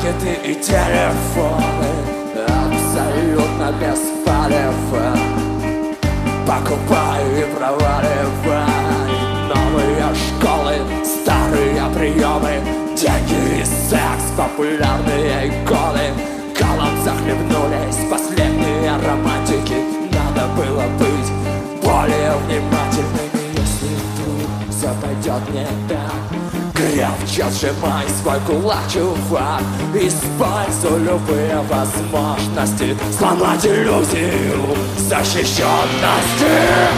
супермаркеты и телефоны абсолютно без палева. Покупай и проваливай. Новые школы, старые приемы, деньги и секс, популярные иконы. Колом захлебнулись последние романтики. Надо было быть более внимательными. Если вдруг все пойдет не так, крепче сжимай свой кулак, чувак. Используй любые возможности сломать иллюзию защищенности.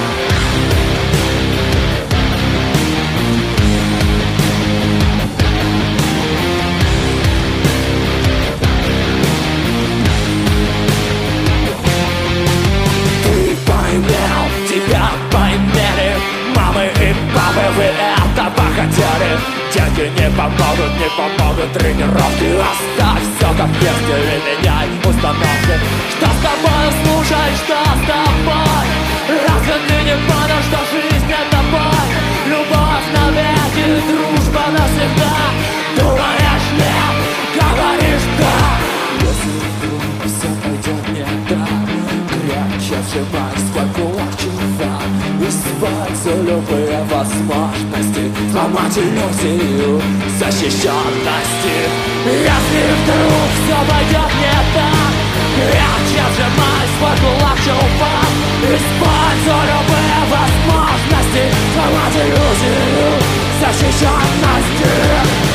Тебя поймели мамы и папы, вы этого хотели. Деньги не помогут тренировки. Оставь все как есть или меняй установки. Что с тобой, слушай, что с тобой? Разве ты не понял, что жизнь это бой? Любовь навеки, дружба навсегда. Думаешь нет, говоришь да. Если вдруг все пойдет не так, крепче сжимай свой кулак, чувак. Используй любые возможности сломать иллюзию защищенности. Если вдруг все пойдет не так, крепче сжимай свой кулак, чувак. Используй любые возможности сломать иллюзию защищенности.